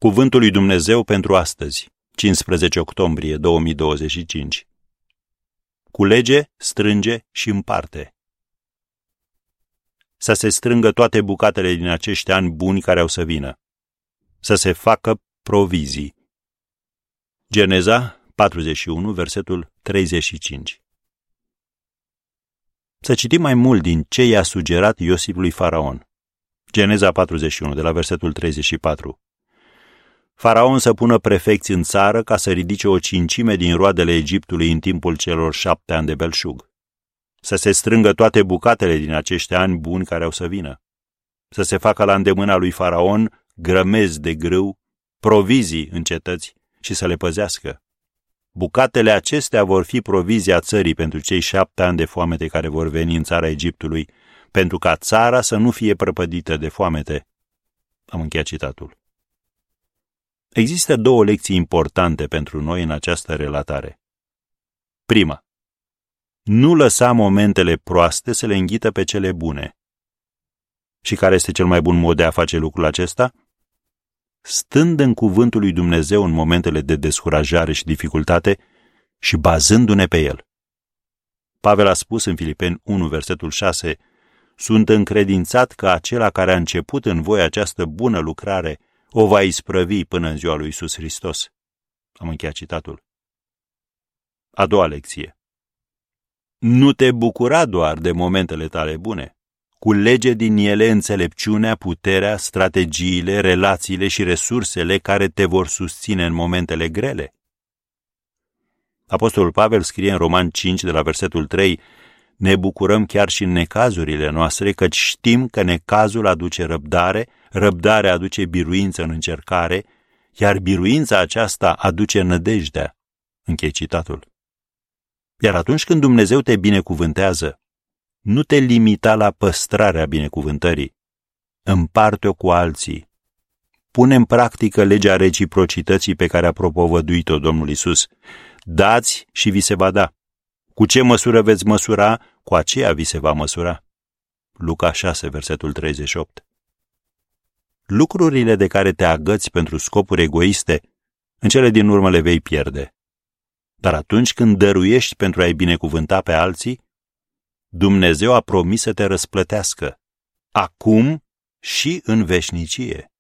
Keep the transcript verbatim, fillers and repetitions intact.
Cuvântul lui Dumnezeu pentru astăzi, cincisprezece octombrie două mii douăzeci și cinci. Culege, strânge și împarte. Să se strângă toate bucatele din acești ani buni care au să vină. Să se facă provizii. Geneza patruzeci și unu, versetul treizeci și cinci. Să citim mai mult din ce i-a sugerat Iosif lui Faraon. Geneza patruzeci și unu, de la versetul treizeci și patru. Faraon să pună prefecți în țară ca să ridice o cincime din roadele Egiptului în timpul celor șapte ani de belșug. Să se strângă toate bucatele din acești ani buni care au să vină. Să se facă la îndemâna lui Faraon grămezi de grâu, provizii în cetăți și să le păzească. Bucatele acestea vor fi provizia țării pentru cei șapte ani de foamete care vor veni în țara Egiptului, pentru ca țara să nu fie prăpădită de foamete. Am încheiat citatul. Există două lecții importante pentru noi în această relatare. Prima, nu lăsa momentele proaste să le înghită pe cele bune. Și care este cel mai bun mod de a face lucrul acesta? Stând în cuvântul lui Dumnezeu în momentele de descurajare și dificultate și bazându-ne pe el. Pavel a spus în Filipeni unu, versetul șase, sunt încredințat că acela care a început în voi această bună lucrare o va isprăvi până în ziua lui Iisus Hristos. Am încheiat citatul. A doua lecție. Nu te bucura doar de momentele tale bune. Culege din ele înțelepciunea, puterea, strategiile, relațiile și resursele care te vor susține în momentele grele. Apostolul Pavel scrie în Romani cinci, de la versetul trei, ne bucurăm chiar și în necazurile noastre, căci știm că necazul aduce răbdare, răbdarea aduce biruință în încercare, iar biruința aceasta aduce nădejdea. Închei citatul. Iar atunci când Dumnezeu te binecuvântează, nu te limita la păstrarea binecuvântării. Împarte-o cu alții. Pune în practică legea reciprocității pe care a propovăduit-o Domnul Iisus. Dați și vi se va da. Cu ce măsură veți măsura, cu aceea vi se va măsura. Luca șase, versetul treizeci și opt. Lucrurile de care te agăți pentru scopuri egoiste, în cele din urmă le vei pierde. Dar atunci când dăruiești pentru a-i binecuvânta pe alții, Dumnezeu a promis să te răsplătească, acum și în veșnicie.